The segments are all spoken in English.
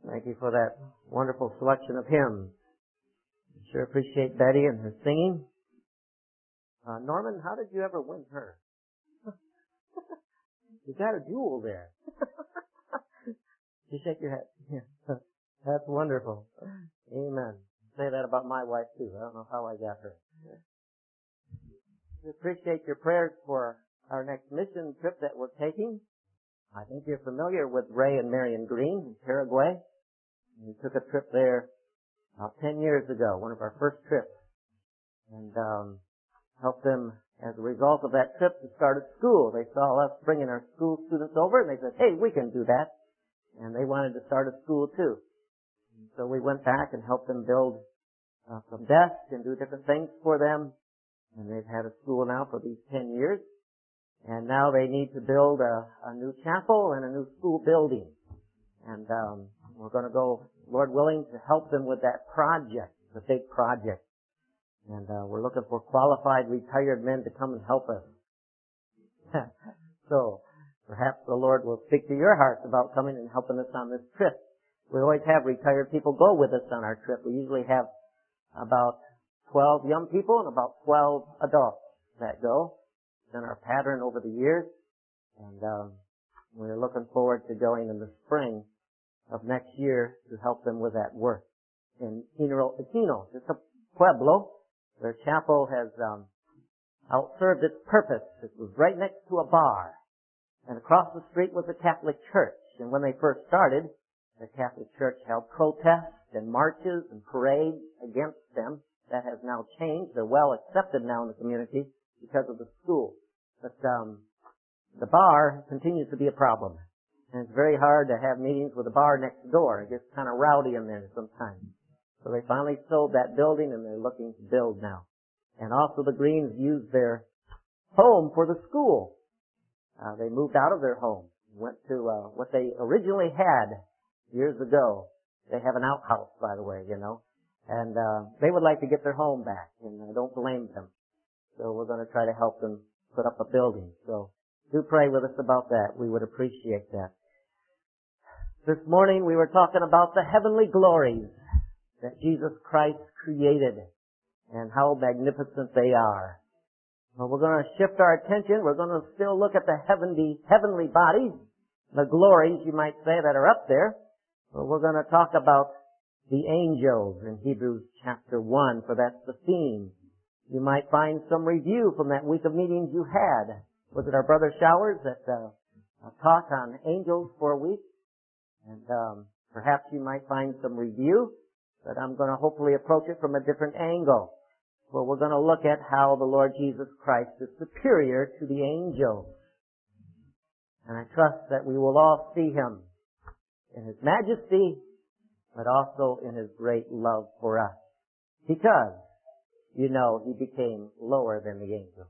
Thank you for that wonderful selection of hymns. I sure appreciate Betty and her singing. Norman, how did you ever win her? You got a jewel there. You shake your head. Yeah. That's wonderful. Amen. Say that about my wife too. I don't know how I got her. We appreciate your prayers for our next mission trip that we're taking. I think you're familiar with Ray and Marion Green in Paraguay. We took a trip there about 10 years ago, one of our first trips, and helped them as a result of that trip to start a school. They saw us bringing our school students over, and they said, hey, we can do that. And they wanted to start a school too. And so we went back and helped them build some desks and do different things for them. And they've had a school now for these 10 years. And now they need to build a new chapel and a new school building. And we're going to go, Lord willing, to help them with that project. It's a big project. And we're looking for qualified retired men to come and help us. So perhaps the Lord will speak to your hearts about coming and helping us on this trip. We always have retired people go with us on our trip. We usually have about 12 young people and about 12 adults that go. It's been our pattern over the years. And we're looking forward to going in the spring of next year to help them with that work. In Iquino, it's a pueblo. Their chapel has outserved its purpose. It was right next to a bar. And across the street was a Catholic church. And when they first started, the Catholic Church held protests and marches and parades against them. That has now changed. They're well accepted now in the community because of the school. But the bar continues to be a problem. And it's very hard to have meetings with the bar next door. It gets kind of rowdy in there sometimes. So they finally sold that building and they're looking to build now. And also the Greens used their home for the school. They moved out of their home, went to what they originally had years ago. They have an outhouse, by the way, you know. And they would like to get their home back, and I don't blame them. So we're going to try to help them put up a building. So do pray with us about that. We would appreciate that. This morning we were talking about the heavenly glories that Jesus Christ created and how magnificent they are. Well, we're going to shift our attention. We're going to still look at the heavenly bodies, the glories, you might say, that are up there. But we're going to talk about the angels in Hebrews chapter 1, for that's the theme. You might find some review from that week of meetings you had. Was it our brother Showers that taught on angels for a week? And perhaps you might find some review, but I'm going to hopefully approach it from a different angle. Well, we're going to look at how the Lord Jesus Christ is superior to the angels. And I trust that we will all see Him in His majesty, but also in His great love for us. Because, you know, He became lower than the angels.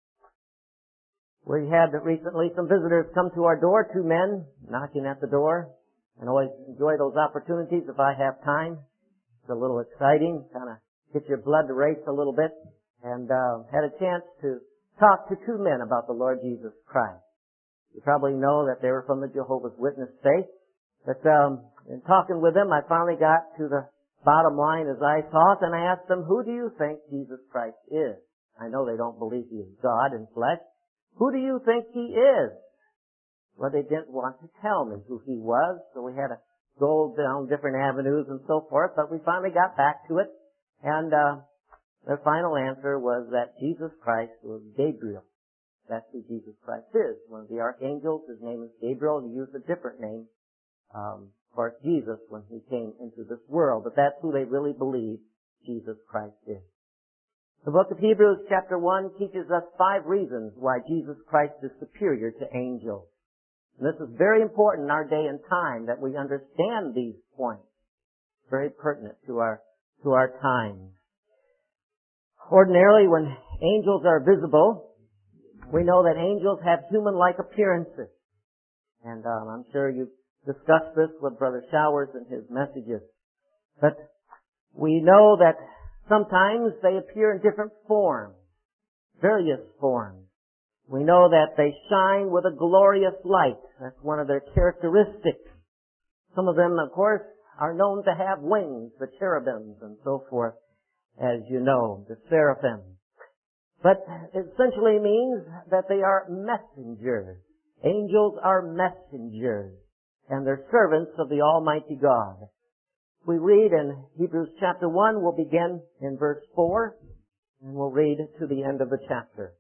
We had recently some visitors come to our door, 2 men knocking at the door. And always enjoy those opportunities if I have time. It's a little exciting, kind of get your blood to race a little bit. And had a chance to talk to 2 men about the Lord Jesus Christ. You probably know that they were from the Jehovah's Witness faith. But in talking with them, I finally got to the bottom line as I thought, and I asked them, who do you think Jesus Christ is? I know they don't believe He is God in flesh. Who do you think He is? Well, they didn't want to tell me who He was, so we had to go down different avenues and so forth, but we finally got back to it, and their final answer was that Jesus Christ was Gabriel. That's who Jesus Christ is. One of the archangels, his name is Gabriel. He used a different name for Jesus when He came into this world, but that's who they really believe Jesus Christ is. The book of Hebrews chapter 1 teaches us 5 reasons why Jesus Christ is superior to angels. And this is very important in our day and time that we understand these points. Very pertinent to our times. Ordinarily, when angels are visible, we know that angels have human-like appearances. And I'm sure you've discussed this with Brother Showers in his messages. But we know that sometimes they appear in different forms, various forms. We know that they shine with a glorious light. That's one of their characteristics. Some of them, of course, are known to have wings, the cherubims and so forth, as you know, the seraphim. But it essentially means that they are messengers. Angels are messengers, and they're servants of the Almighty God. We read in Hebrews chapter 1, we'll begin in verse 4, and we'll read to the end of the chapter.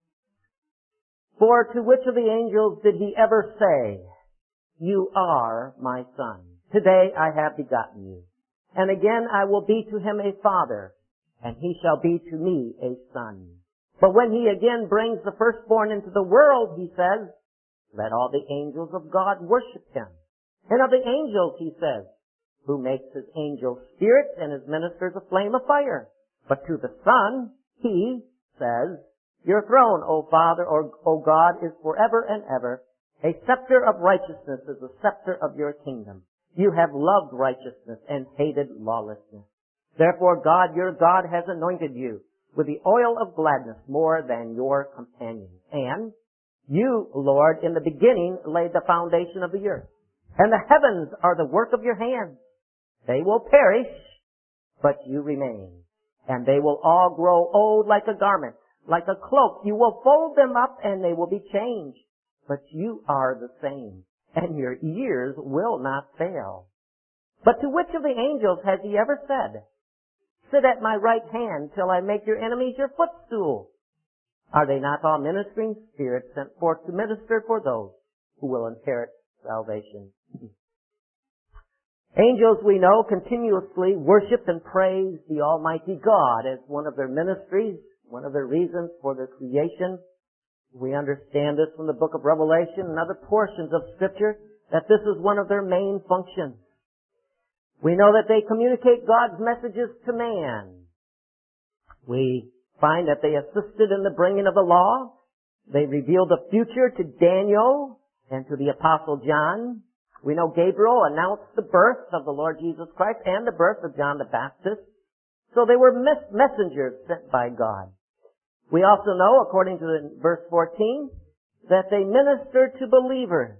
For to which of the angels did he ever say, You are my son. Today I have begotten you. And again I will be to him a father, and he shall be to me a son. But when he again brings the firstborn into the world, he says, Let all the angels of God worship him. And of the angels, he says, Who makes his angels spirits and his ministers a flame of fire. But to the Son, he says, Your throne, O Father, O God, is forever and ever. A scepter of righteousness is the scepter of your kingdom. You have loved righteousness and hated lawlessness. Therefore God, your God, has anointed you with the oil of gladness more than your companions. And you, Lord, in the beginning laid the foundation of the earth. And the heavens are the work of your hands. They will perish, but you remain. And they will all grow old like a garment, like a cloak. You will fold them up and they will be changed. But you are the same, and your years will not fail. But to which of the angels has he ever said, Sit at my right hand till I make your enemies your footstool? Are they not all ministering spirits sent forth to minister for those who will inherit salvation? Angels, we know, continuously worship and praise the Almighty God as one of their ministries, one of their reasons for their creation. We understand this from the book of Revelation and other portions of Scripture, that this is one of their main functions. We know that they communicate God's messages to man. We find that they assisted in the bringing of the law. They revealed the future to Daniel and to the Apostle John. We know Gabriel announced the birth of the Lord Jesus Christ and the birth of John the Baptist. So they were messengers sent by God. We also know, according to verse 14, that they ministered to believers.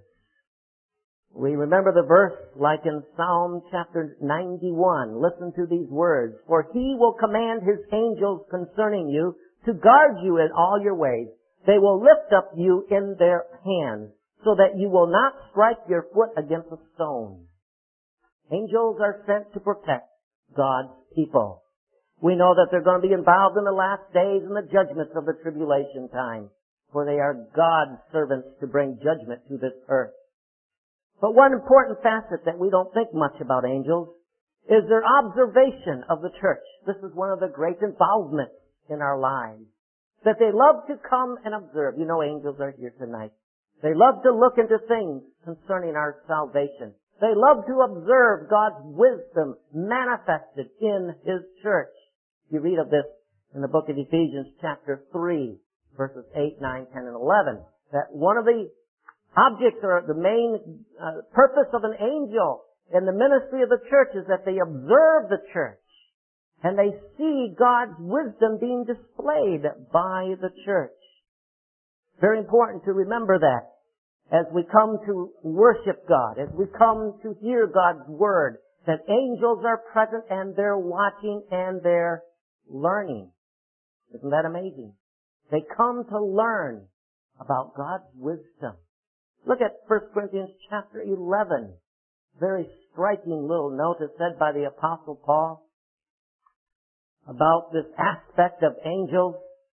We remember the verse like in Psalm chapter 91. Listen to these words. For he will command his angels concerning you to guard you in all your ways. They will lift up you in their hands so that you will not strike your foot against a stone. Angels are sent to protect God's people. We know that they're going to be involved in the last days and the judgments of the tribulation time, for they are God's servants to bring judgment to this earth. But one important facet that we don't think much about angels is their observation of the church. This is one of the great involvements in our lives, that they love to come and observe. You know, angels are here tonight. They love to look into things concerning our salvation. They love to observe God's wisdom manifested in His church. You read of this in the book of Ephesians chapter 3, verses 8, 9, 10, and 11, that one of the objects or the main purpose of an angel in the ministry of the church is that they observe the church and they see God's wisdom being displayed by the church. Very important to remember that as we come to worship God, as we come to hear God's Word, that angels are present and they're watching and they're learning. Isn't that amazing? They come to learn about God's wisdom. Look at 1 Corinthians chapter 11. Very striking little note is said by the Apostle Paul about this aspect of angels.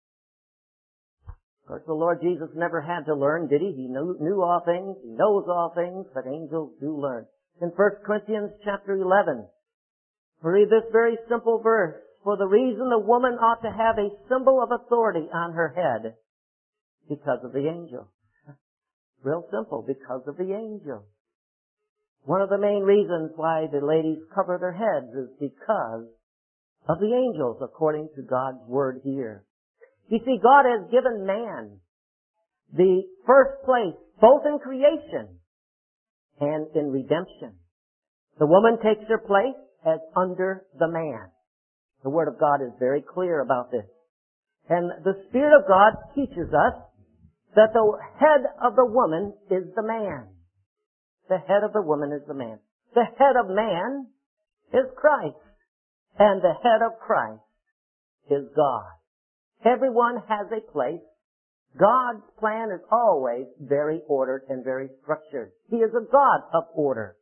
Of course, the Lord Jesus never had to learn, did He? He knew all things. He knows all things, but angels do learn. In 1 Corinthians chapter 11, we read this very simple verse. For the reason the woman ought to have a symbol of authority on her head because of the angel. Real simple, because of the angel. One of the main reasons why the ladies cover their heads is because of the angels, according to God's Word here. You see, God has given man the first place, both in creation and in redemption. The woman takes her place as under the man. The Word of God is very clear about this. And the Spirit of God teaches us that the head of the woman is the man. The head of the woman is the man. The head of man is Christ, and the head of Christ is God. Everyone has a place. God's plan is always very ordered and very structured. He is a God of order.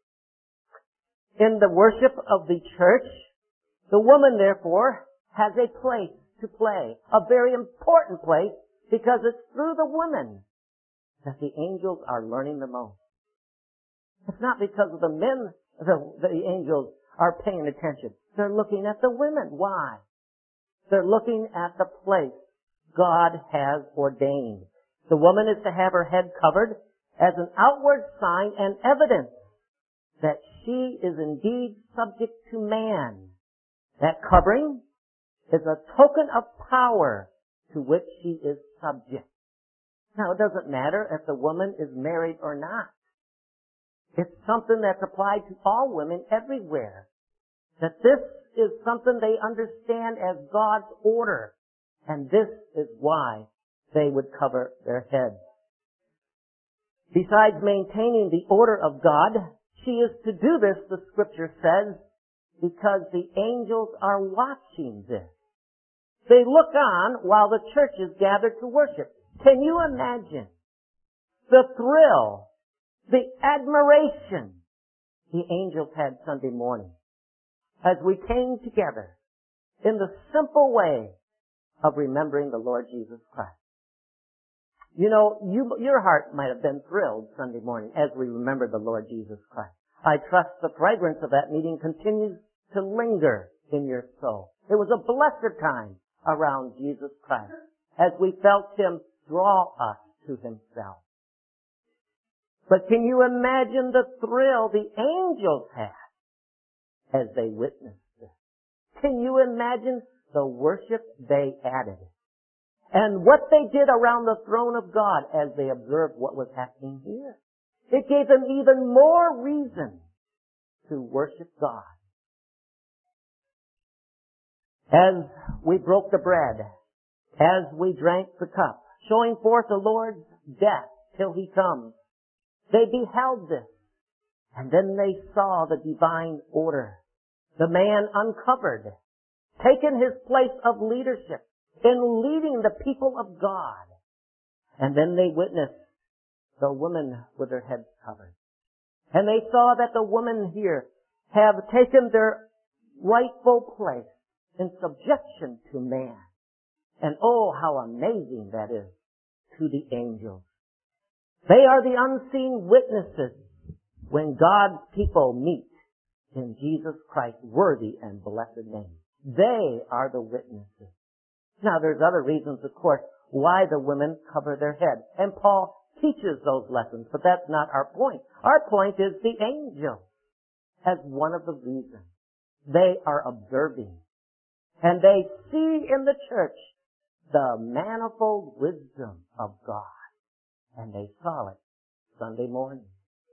In the worship of the church, the woman, therefore, has a place to play, a very important place, because it's through the woman that the angels are learning the most. It's not because of the men the angels are paying attention. They're looking at the women. Why? They're looking at the place God has ordained. The woman is to have her head covered as an outward sign and evidence that she is indeed subject to man. That covering is a token of power to which she is subject. Now, it doesn't matter if the woman is married or not. It's something that's applied to all women everywhere. That this is something they understand as God's order. And this is why they would cover their heads. Besides maintaining the order of God, she is to do this, the scripture says, because the angels are watching this. They look on while the church is gathered to worship. Can you imagine the thrill, the admiration the angels had Sunday morning as we came together in the simple way of remembering the Lord Jesus Christ? You know, your heart might have been thrilled Sunday morning as we remembered the Lord Jesus Christ. I trust the fragrance of that meeting continues to linger in your soul. It was a blessed time around Jesus Christ as we felt Him draw us to Himself. But can you imagine the thrill the angels had as they witnessed this? Can you imagine the worship they added? And what they did around the throne of God as they observed what was happening here? It gave them even more reason to worship God. As we broke the bread, as we drank the cup, showing forth the Lord's death till He comes, they beheld this, and then they saw the divine order. The man uncovered, taken his place of leadership in leading the people of God. And then they witnessed the woman with her head covered. And they saw that the women here have taken their rightful place in subjection to man. And oh, how amazing that is to the angels. They are the unseen witnesses when God's people meet in Jesus Christ's worthy and blessed name. They are the witnesses. Now, there's other reasons, of course, why the women cover their head. And Paul teaches those lessons, but that's not our point. Our point is the angels as one of the reasons. They are observing. And they see in the church the manifold wisdom of God. And they saw it Sunday morning.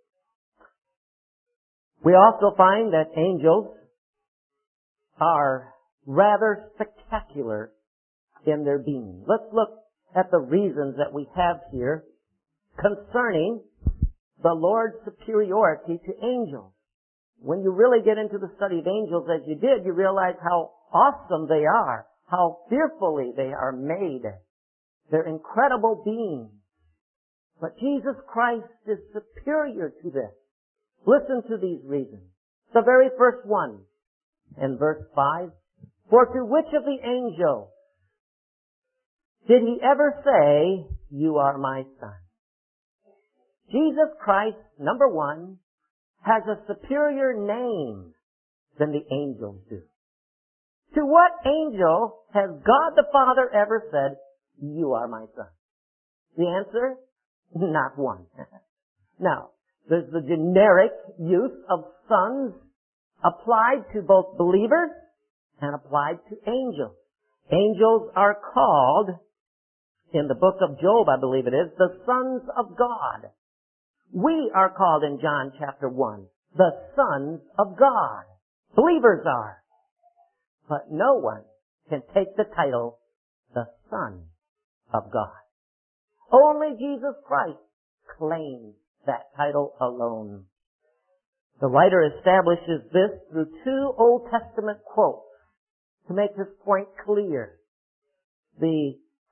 We also find that angels are rather spectacular in their being. Let's look at the reasons that we have here concerning the Lord's superiority to angels. When you really get into the study of angels as you did, you realize how awesome they are, how fearfully they are made. They're incredible beings. But Jesus Christ is superior to this. Listen to these reasons. The very first one, in verse 5, for to which of the angels did He ever say, you are my son? Jesus Christ, number one, has a superior name than the angels do. To what angel has God the Father ever said, you are my son? The answer? Not one. Now, there's the generic use of sons applied to both believers and applied to angels. Angels are called, in the book of Job, I believe it is, the sons of God. We are called in John chapter 1, the sons of God. Believers are. But no one can take the title, the Son of God. Only Jesus Christ claims that title alone. The writer establishes this through two Old Testament quotes to make this point clear. The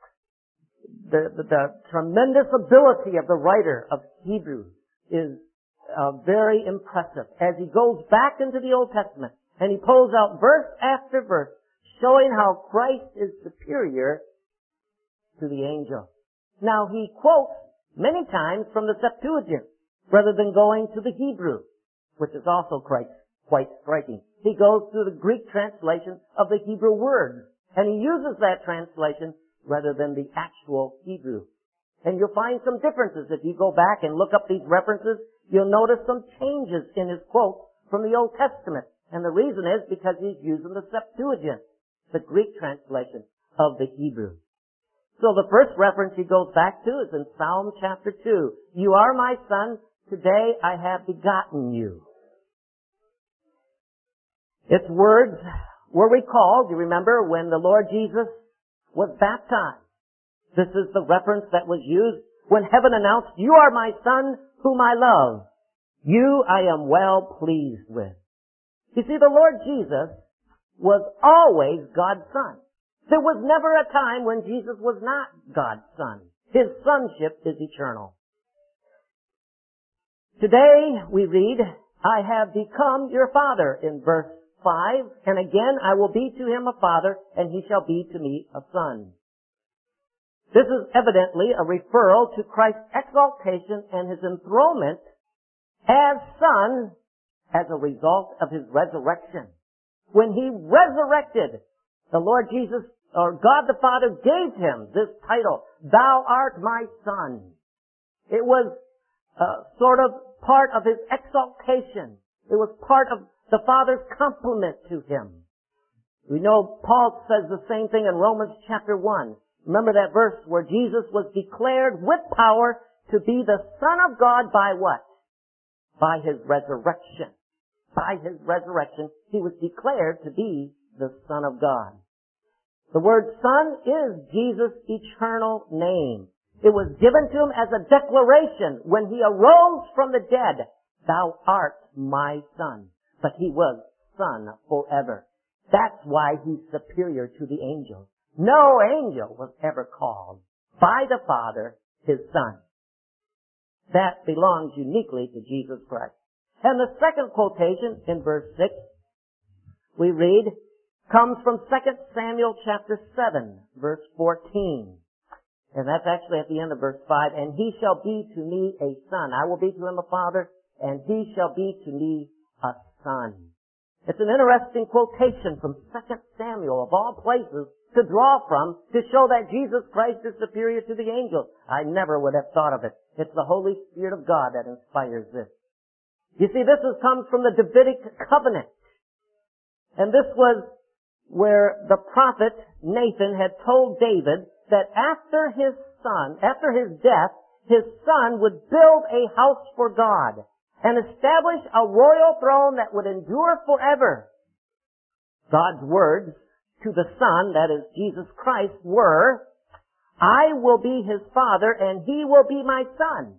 tremendous ability of the writer of Hebrews is very impressive as he goes back into the Old Testament and he pulls out verse after verse showing how Christ is superior to the angel. Now he quotes many times from the Septuagint rather than going to the Hebrew, which is also quite striking. He goes to the Greek translation of the Hebrew words, and he uses that translation rather than the actual Hebrew. And you'll find some differences. If you go back and look up these references, you'll notice some changes in his quotes from the Old Testament. And the reason is because he's using the Septuagint, the Greek translation of the Hebrew. So the first reference he goes back to is in Psalm chapter 2. You are my son, today I have begotten you. Its words were recalled, you remember, when the Lord Jesus was baptized. This is the reference that was used when heaven announced, you are my son whom I love. You I am well pleased with. You see, the Lord Jesus was always God's son. There was never a time when Jesus was not God's son. His sonship is eternal. Today we read, I have become your father in verse 5, and again I will be to him a father, and he shall be to me a son. This is evidently a referral to Christ's exaltation and his enthronement as son as a result of his resurrection. When he resurrected, the Lord Jesus, or God the Father, gave him this title, Thou art my son. It was sort of part of his exaltation. It was part of the Father's compliment to him. We know Paul says the same thing in Romans chapter 1. Remember that verse where Jesus was declared with power to be the Son of God by what? By his resurrection. By his resurrection, he was declared to be the Son of God. The word Son is Jesus' eternal name. It was given to him as a declaration when he arose from the dead. Thou art my son. But he was son forever. That's why he's superior to the angels. No angel was ever called by the Father his son. That belongs uniquely to Jesus Christ. And the second quotation in verse 6, we read, comes from 2 Samuel chapter 7, verse 14. And that's actually at the end of verse 5. And he shall be to me a son. I will be to him a father, and he shall be to me a son. It's an interesting quotation from 2 Samuel, of all places, to draw from to show that Jesus Christ is superior to the angels. I never would have thought of it. It's the Holy Spirit of God that inspires this. You see, this comes from the Davidic covenant. And this was where the prophet Nathan had told David that after his death, his son would build a house for God and establish a royal throne that would endure forever. God's words to the Son, that is Jesus Christ, were, I will be his father and he will be my son.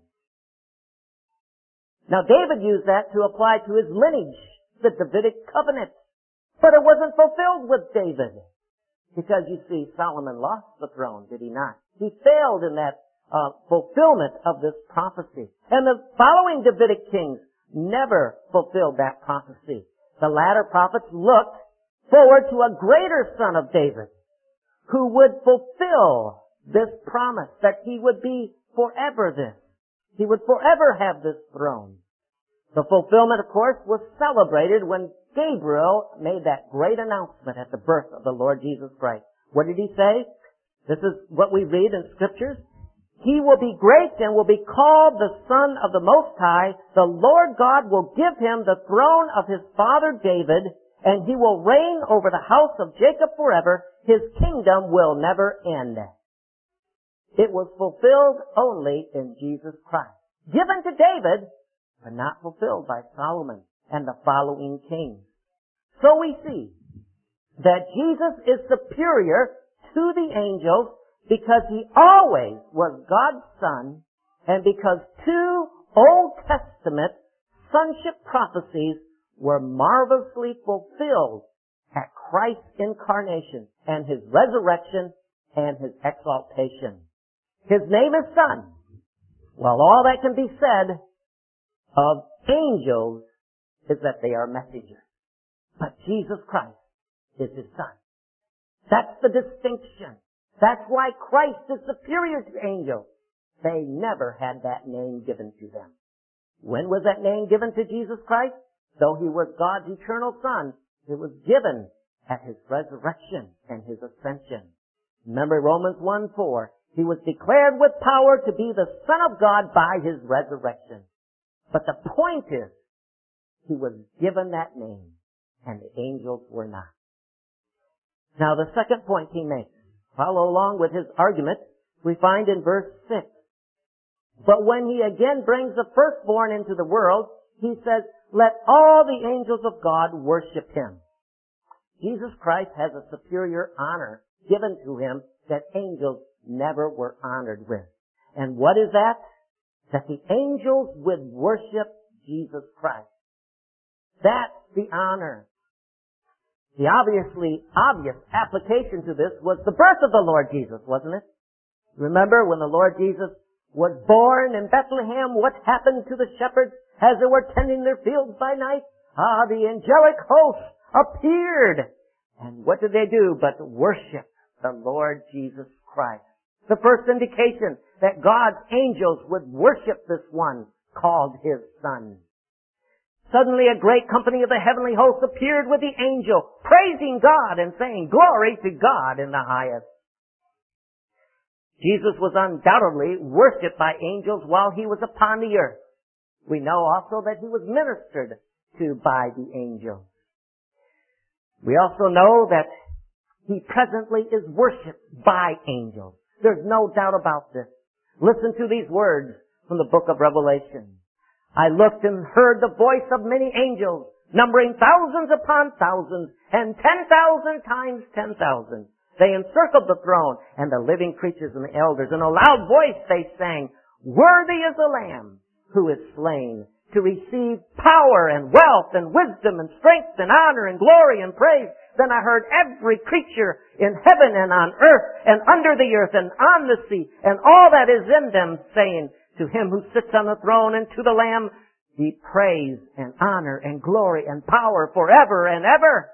Now David used that to apply to his lineage, the Davidic covenant. But it wasn't fulfilled with David. Because you see, Solomon lost the throne, did he not? He failed in that fulfillment of this prophecy. And the following Davidic kings never fulfilled that prophecy. The latter prophets looked forward to a greater son of David who would fulfill this promise that he would be forever this. He would forever have this throne. The fulfillment, of course, was celebrated when Gabriel made that great announcement at the birth of the Lord Jesus Christ. What did he say? This is what we read in Scriptures. He will be great and will be called the Son of the Most High. The Lord God will give him the throne of his father David, and he will reign over the house of Jacob forever. His kingdom will never end. It was fulfilled only in Jesus Christ. Given to David, but not fulfilled by Solomon and the following kings. So we see that Jesus is superior to the angels because he always was God's son, and because two Old Testament sonship prophecies were marvelously fulfilled at Christ's incarnation and His resurrection and His exaltation. His name is Son. Well, all that can be said of angels is that they are messengers. But Jesus Christ is His Son. That's the distinction. That's why Christ is superior to angels. They never had that name given to them. When was that name given to Jesus Christ? Though He was God's eternal Son, it was given at His resurrection and His ascension. Remember Romans 1:4. He was declared with power to be the Son of God by His resurrection. But the point is, He was given that name, and the angels were not. Now the second point he makes, follow along with his argument, we find in verse 6. But when He again brings the firstborn into the world, He says, let all the angels of God worship Him. Jesus Christ has a superior honor given to Him that angels never were honored with. And what is that? That the angels would worship Jesus Christ. That's the honor. The obvious application to this was the birth of the Lord Jesus, wasn't it? Remember when the Lord Jesus was born in Bethlehem, what happened to the shepherds as they were tending their fields by night? The angelic host appeared. And what did they do but worship the Lord Jesus Christ? The first indication that God's angels would worship this one called His Son. Suddenly a great company of the heavenly host appeared with the angel, praising God and saying, glory to God in the highest. Jesus was undoubtedly worshipped by angels while He was upon the earth. We know also that He was ministered to by the angels. We also know that He presently is worshipped by angels. There's no doubt about this. Listen to these words from the book of Revelation. I looked and heard the voice of many angels, numbering thousands upon thousands, and 10,000 times 10,000. They encircled the throne and the living creatures and the elders. In a loud voice they sang, worthy is the Lamb who is slain to receive power and wealth and wisdom and strength and honor and glory and praise. Then I heard every creature in heaven and on earth and under the earth and on the sea and all that is in them saying, to Him who sits on the throne and to the Lamb be praise and honor and glory and power forever and ever.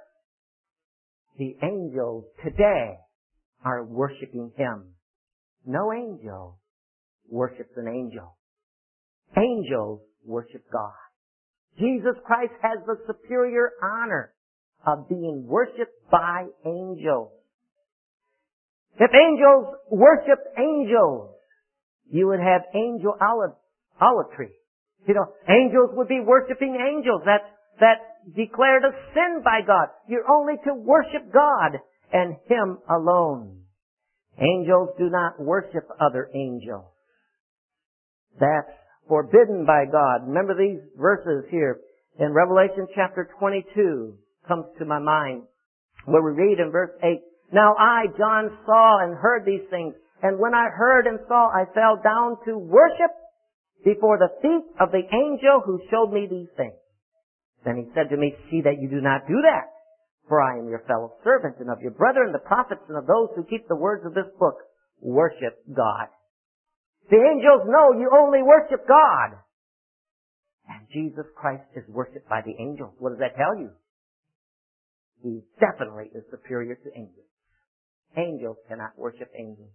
The angels today are worshiping Him. No angel worships an angel. Angels worship God. Jesus Christ has the superior honor of being worshipped by angels. If angels worship angels, you would have angel idolatry. You know, angels would be worshiping angels. That's declared a sin by God. You're only to worship God and Him alone. Angels do not worship other angels. That's forbidden by God. Remember these verses here in Revelation chapter 22 comes to my mind, where we read in verse 8, now I, John, saw and heard these things, and when I heard and saw, I fell down to worship before the feet of the angel who showed me these things. Then he said to me, see that you do not do that, for I am your fellow servant and of your brethren, the prophets, and of those who keep the words of this book. Worship God. The angels know you only worship God. And Jesus Christ is worshipped by the angels. What does that tell you? He definitely is superior to angels. Angels cannot worship angels.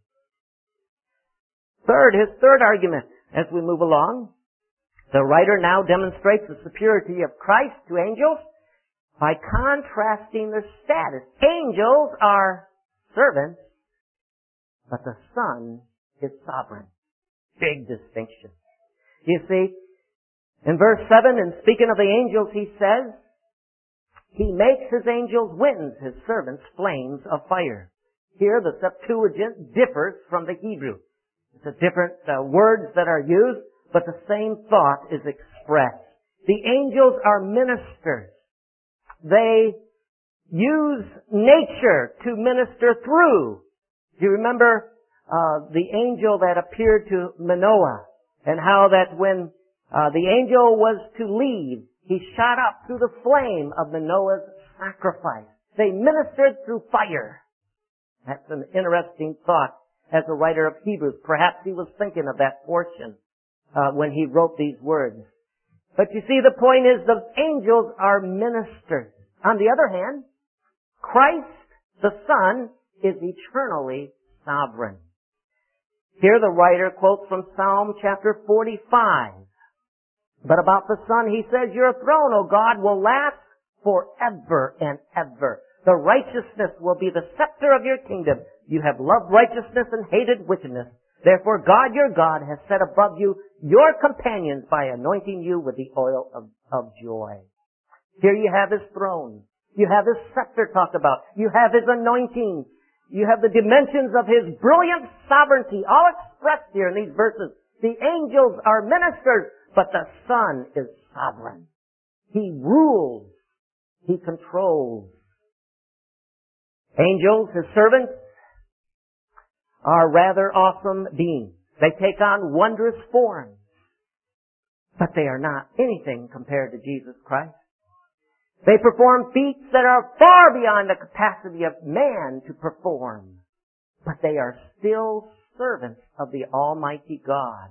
His third argument, as we move along, the writer now demonstrates the superiority of Christ to angels by contrasting their status. Angels are servants, but the Son is sovereign. Big distinction. You see, in verse 7, in speaking of the angels, he says, He makes His angels winds, His servants flames of fire. Here the Septuagint differs from the Hebrew. It's a different words that are used, but the same thought is expressed. The angels are ministers. They use nature to minister through. Do you remember the angel that appeared to Manoah, and how that when The angel was to leave. He shot up through the flame of Manoah's sacrifice. They ministered through fire. That's an interesting thought as a writer of Hebrews. Perhaps he was thinking of that portion when he wrote these words. But you see, the point is the angels are ministers. On the other hand, Christ, the Son, is eternally sovereign. Here the writer quotes from Psalm chapter 45. But about the Son, he says, your throne, O God, will last forever and ever. The righteousness will be the scepter of your kingdom. You have loved righteousness and hated wickedness. Therefore, God, your God, has set above you your companions by anointing you with the oil of joy. Here you have His throne. You have His scepter talked about. You have His anointing. You have the dimensions of His brilliant sovereignty, all expressed here in these verses. The angels are ministers, but the Son is sovereign. He rules. He controls. Angels, His servants, are rather awesome beings. They take on wondrous forms, but they are not anything compared to Jesus Christ. They perform feats that are far beyond the capacity of man to perform, but they are still servants of the Almighty God.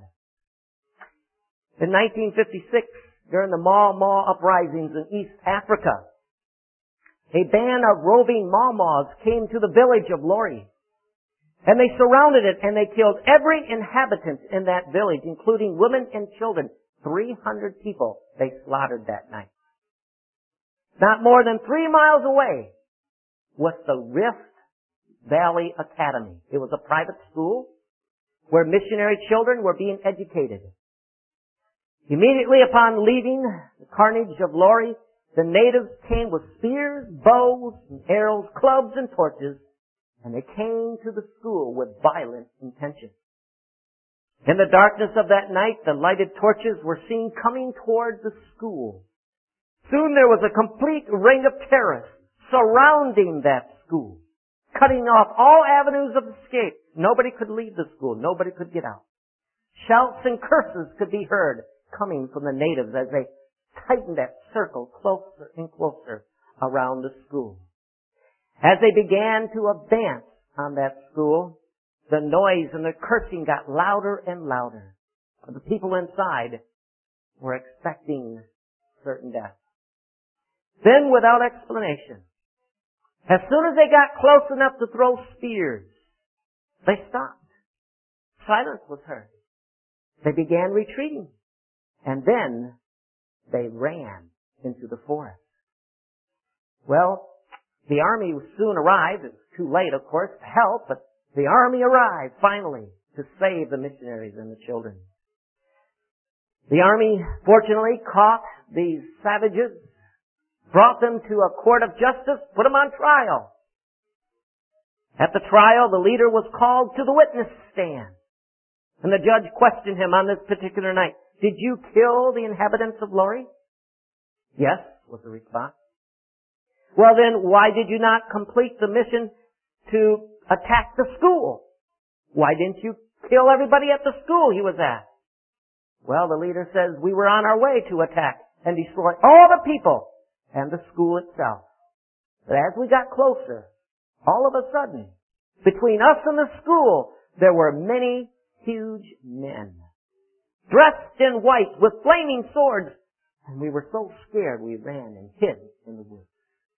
In 1956, during the Mau Mau uprisings in East Africa, a band of roving Mau Maus came to the village of Lori. And they surrounded it and they killed every inhabitant in that village, including women and children. 300 people they slaughtered that night. Not more than 3 miles away was the Rift Valley Academy. It was a private school where missionary children were being educated. Immediately upon leaving the carnage of Lori, the natives came with spears, bows, and arrows, clubs, and torches, and they came to the school with violent intention. In the darkness of that night, the lighted torches were seen coming toward the school. Soon there was a complete ring of terrorists surrounding that school, cutting off all avenues of escape. Nobody could leave the school. Nobody could get out. Shouts and curses could be heard coming from the natives as they tightened that circle closer and closer around the school. As they began to advance on that school, the noise and the cursing got louder and louder. The people inside were expecting certain death. Then, without explanation, as soon as they got close enough to throw spears, they stopped. Silence was heard. They began retreating. And then they ran into the forest. Well, the army soon arrived. It was too late, of course, to help, but the army arrived finally to save the missionaries and the children. The army, fortunately, caught these savages, brought them to a court of justice, put them on trial. At the trial, the leader was called to the witness stand. And the judge questioned him on this particular night. Did you kill the inhabitants of Lori? Yes, was the response. Well then, why did you not complete the mission to attack the school? Why didn't you kill everybody at the school? He was asked. Well, the leader says, we were on our way to attack and destroy all the people and the school itself. But as we got closer, all of a sudden, between us and the school, there were many huge men, dressed in white with flaming swords, and we were so scared we ran and hid in the woods.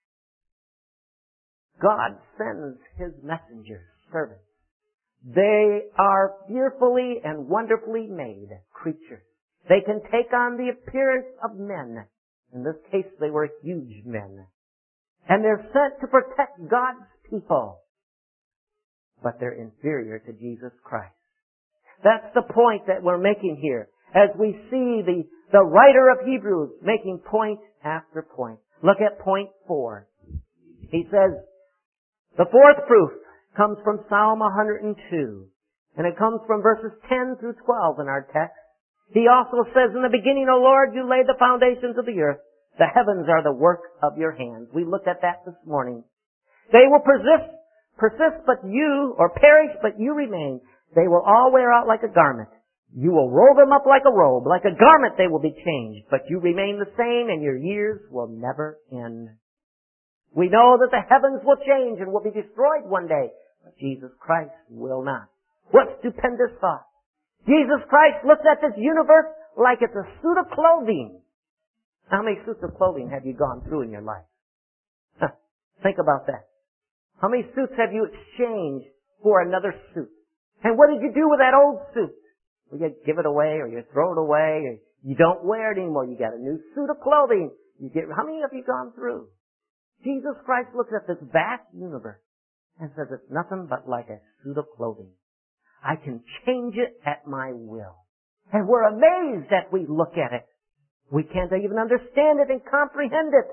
God sends His messengers, servants. They are fearfully and wonderfully made creatures. They can take on the appearance of men. In this case, they were huge men. And they're sent to protect God's people. But they're inferior to Jesus Christ. That's the point that we're making here. As we see the writer of Hebrews making point after point. Look at point 4. He says, the fourth proof comes from Psalm 102. And it comes from verses 10 through 12 in our text. He also says, in the beginning, O Lord, you laid the foundations of the earth. The heavens are the work of your hands. We looked at that this morning. They will persist but you, or perish but you remain. They will all wear out like a garment. You will roll them up like a robe, like a garment they will be changed, but you remain the same and your years will never end. We know that the heavens will change and will be destroyed one day, but Jesus Christ will not. What stupendous thought. Jesus Christ looks at this universe like it's a suit of clothing. How many suits of clothing have you gone through in your life? Think about that. How many suits have you exchanged for another suit? And what did you do with that old suit? Well, you give it away, or you throw it away, or you don't wear it anymore. You got a new suit of clothing. How many have you gone through? Jesus Christ looks at this vast universe and says it's nothing but like a suit of clothing. I can change it at my will. And we're amazed that we look at it. We can't even understand it and comprehend it.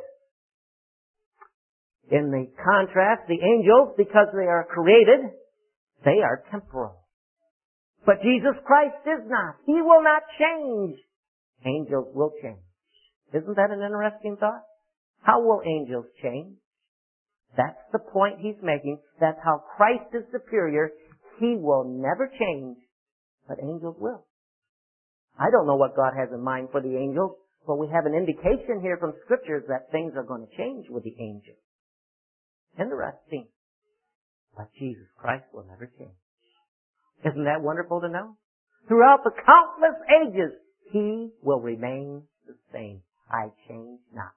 In the contrast, the angels, because they are created, they are temporal. But Jesus Christ is not. He will not change. Angels will change. Isn't that an interesting thought? How will angels change? That's the point he's making. That's how Christ is superior. He will never change, but angels will. I don't know what God has in mind for the angels, but we have an indication here from Scriptures that things are going to change with the angels. Interesting. But Jesus Christ will never change. Isn't that wonderful to know? Throughout the countless ages, He will remain the same. I change not.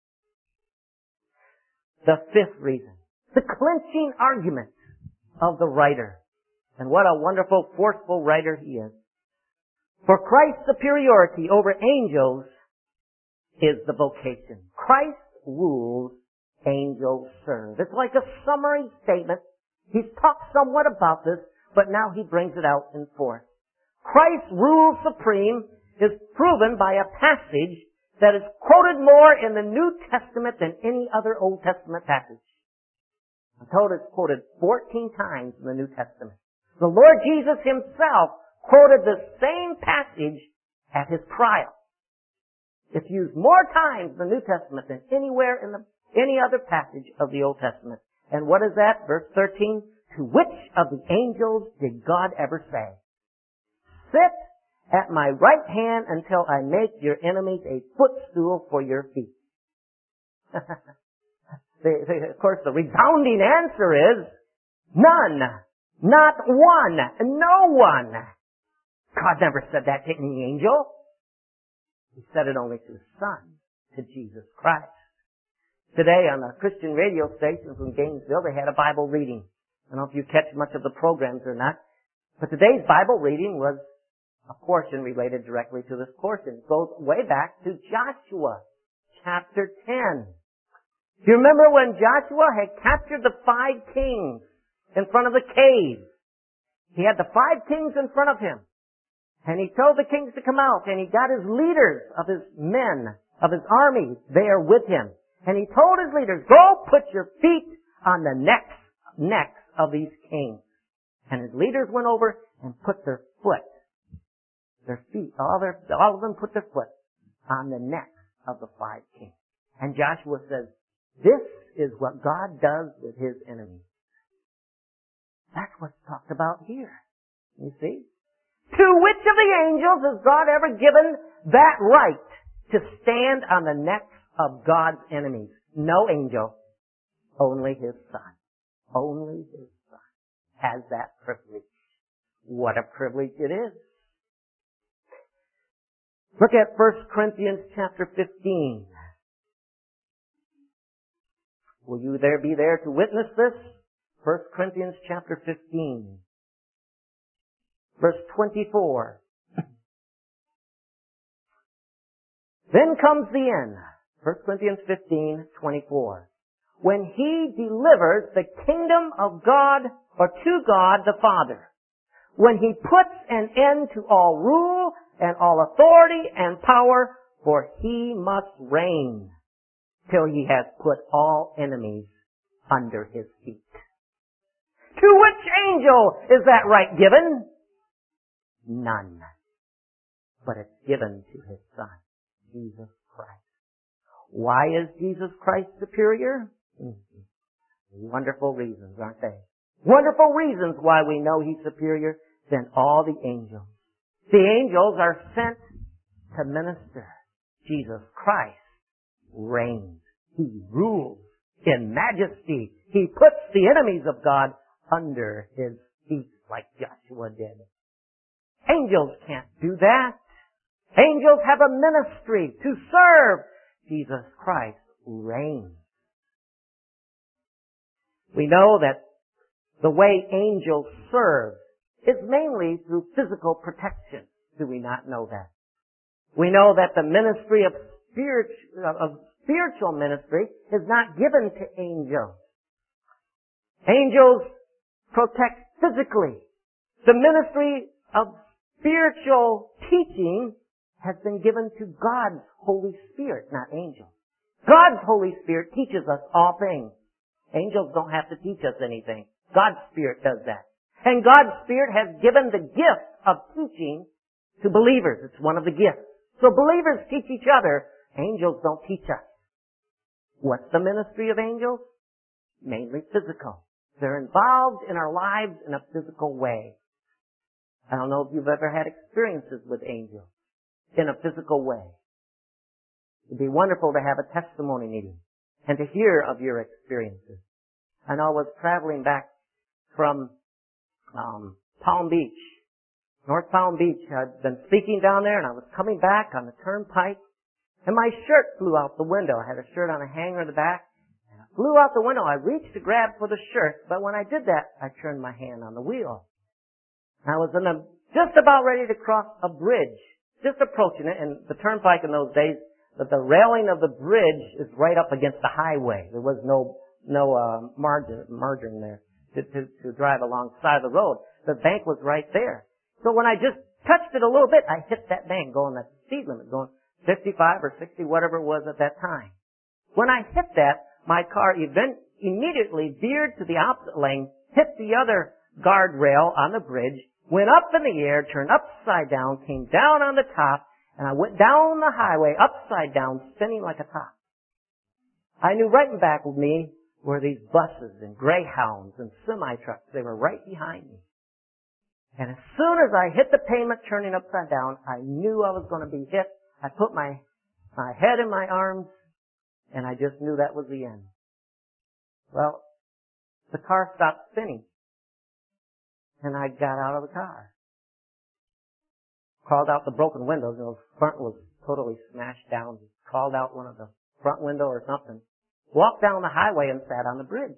The fifth reason, the clinching argument of the writer. And what a wonderful, forceful writer he is. For Christ's superiority over angels is the vocation. Christ rules, angels serve. It's like a summary statement. He's talked somewhat about this, but now he brings it out in force. Christ's rule supreme is proven by a passage that is quoted more in the New Testament than any other Old Testament passage. I'm told it's quoted 14 times in the New Testament. The Lord Jesus himself quoted the same passage at his trial. It's used more times in the New Testament than anywhere in any other passage of the Old Testament. And what is that? Verse 13. To which of the angels did God ever say, sit at my right hand until I make your enemies a footstool for your feet? Of course, the resounding answer is none. Not one. No one. God never said that to any angel. He said it only to His Son, to Jesus Christ. Today on the Christian radio stations in Gainesville, they had a Bible reading. I don't know if you catch much of the programs or not, but today's Bible reading was a portion related directly to this portion. It goes way back to Joshua, chapter 10. Do you remember when Joshua had captured the 5 kings in front of the cave? He had the 5 kings in front of him. And he told the kings to come out, and he got his leaders of his men, of his army there with him. And he told his leaders, go put your feet on the necks of these kings. And his leaders went over and put their feet, all of them put their foot on the necks of the 5 kings. And Joshua says, this is what God does with His enemies. That's what's talked about here. You see? To which of the angels has God ever given that right to stand on the necks of God's enemies? No angel. Only His Son. Only His Son has that privilege. What a privilege it is. Look at 1 Corinthians chapter 15. Will you be there to witness this? 1 Corinthians chapter 15. Verse 24. Then comes the end. 1 Corinthians 15:24. When He delivers the kingdom of God, or to God the Father. When He puts an end to all rule and all authority and power, for He must reign till He has put all enemies under His feet. To which angel is that right given? None. But it's given to His Son, Jesus Christ. Why is Jesus Christ superior? Wonderful reasons, aren't they? Wonderful reasons why we know He's superior than all the angels. The angels are sent to minister. Jesus Christ reigns. He rules in majesty. He puts the enemies of God under His feet like Joshua did. Angels can't do that. Angels have a ministry to serve. Jesus Christ reigns. We know that the way angels serve is mainly through physical protection. Do we not know that? We know that the ministry of spiritual ministry is not given to angels. Angels protect physically. The ministry of spiritual teaching has been given to God's Holy Spirit, not angels. God's Holy Spirit teaches us all things. Angels don't have to teach us anything. God's Spirit does that. And God's Spirit has given the gift of teaching to believers. It's one of the gifts. So believers teach each other. Angels don't teach us. What's the ministry of angels? Mainly physical. They're involved in our lives in a physical way. I don't know if you've ever had experiences with angels in a physical way. It'd be wonderful to have a testimony meeting and to hear of your experiences. I know I was traveling back from Palm Beach, North Palm Beach. I'd been speaking down there, and I was coming back on the turnpike, and my shirt flew out the window. I had a shirt on a hanger in the back, and it flew out the window. I reached to grab for the shirt, but when I did that, I turned my hand on the wheel. I was just about ready to cross a bridge, just approaching it, and the turnpike in those days, the railing of the bridge is right up against the highway. There was no margin there to drive alongside the road. The bank was right there. So when I just touched it a little bit, I hit that bank going that speed limit, going 55 or 60, whatever it was at that time. When I hit that, my car immediately veered to the opposite lane, hit the other guardrail on the bridge, went up in the air, turned upside down, came down on the top, and I went down the highway upside down, spinning like a top. I knew right in back of me were these buses and Greyhounds and semi-trucks. They were right behind me. And as soon as I hit the pavement turning upside down, I knew I was going to be hit. I put my head in my arms, and I just knew that was the end. Well, the car stopped spinning, and I got out of the car. Crawled out the broken windows, and the front was totally smashed down. Crawled out one of the front window or something. Walked down the highway and sat on the bridge.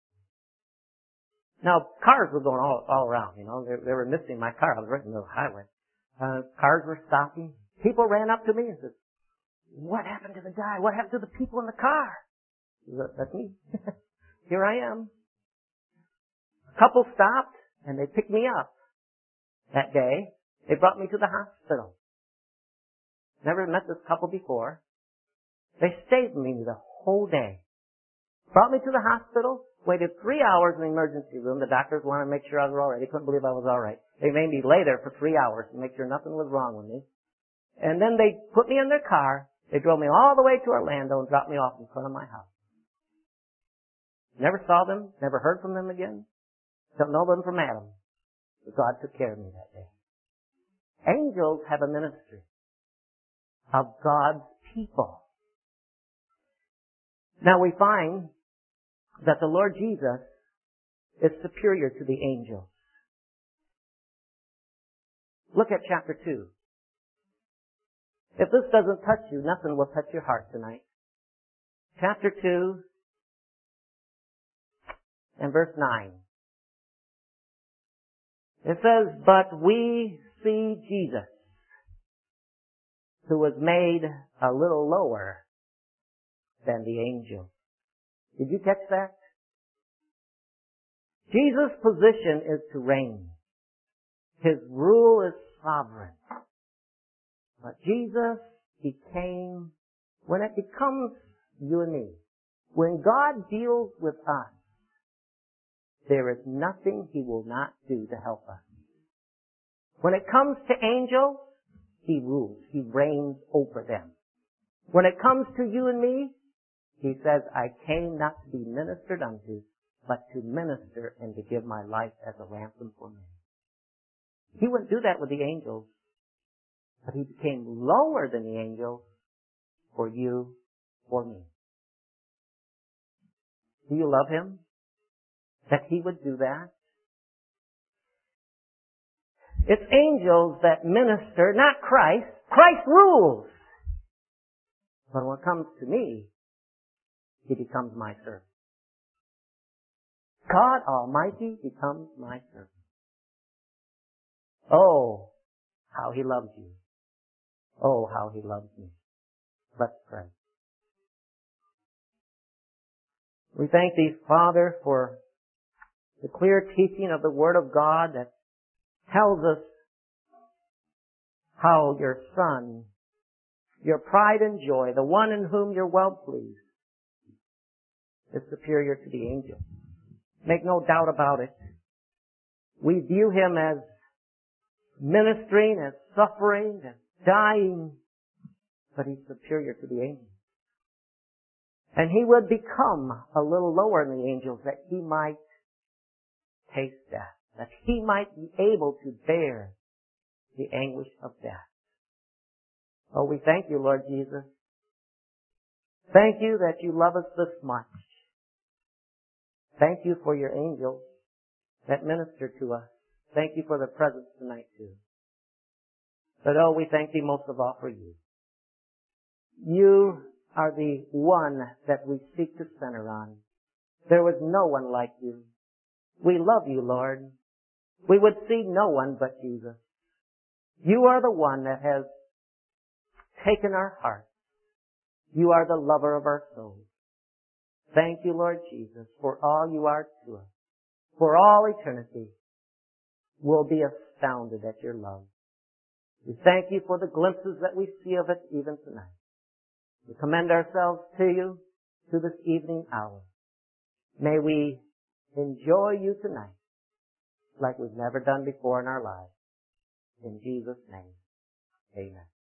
Now, cars were going all around, you know. They were missing my car. I was right in the highway. Cars were stopping. People ran up to me and said, "What happened to the guy? What happened to the people in the car?" That's me. Here I am. A couple stopped, and they picked me up that day. They brought me to the hospital. Never met this couple before. They stayed with me the whole day. Brought me to the hospital, waited 3 hours in the emergency room. The doctors wanted to make sure I was all right. They couldn't believe I was all right. They made me lay there for 3 hours to make sure nothing was wrong with me. And then they put me in their car. They drove me all the way to Orlando and dropped me off in front of my house. Never saw them, never heard from them again. Don't know them from Adam. But God took care of me that day. Angels have a ministry of God's people. Now we find that the Lord Jesus is superior to the angels. Look at chapter 2. If this doesn't touch you, nothing will touch your heart tonight. Chapter 2 and verse 9. It says, "But we see Jesus, who was made a little lower than the angels." Did you catch that? Jesus' position is to reign. His rule is sovereign. But Jesus became, when it becomes you and me, when God deals with us, there is nothing He will not do to help us. When it comes to angels, He rules. He reigns over them. When it comes to you and me, He says, "I came not to be ministered unto, but to minister and to give my life as a ransom for many." He wouldn't do that with the angels. But He became lower than the angels for you, for me. Do you love Him? That He would do that? It's angels that minister, not Christ. Christ rules. But when it comes to me, He becomes my servant. God Almighty becomes my servant. Oh, how He loves you. Oh, how He loves me. Let's pray. We thank Thee, Father, for the clear teaching of the Word of God that tells us how Your Son, Your pride and joy, the one in whom You're well pleased, is superior to the angels. Make no doubt about it. We view Him as ministering, as suffering, as dying, but He's superior to the angels. And He would become a little lower than the angels that He might taste death, that He might be able to bear the anguish of death. Oh, we thank You, Lord Jesus. Thank You that You love us this much. Thank You for Your angels that minister to us. Thank You for their presence tonight too. But oh, we thank Thee most of all for You. You are the one that we seek to center on. There was no one like You. We love You, Lord. We would see no one but Jesus. You are the one that has taken our hearts. You are the lover of our souls. Thank You, Lord Jesus, for all You are to us. For all eternity, we'll be astounded at Your love. We thank You for the glimpses that we see of it even tonight. We commend ourselves to You to this evening hour. May we enjoy You tonight like we've never done before in our lives. In Jesus' name, amen.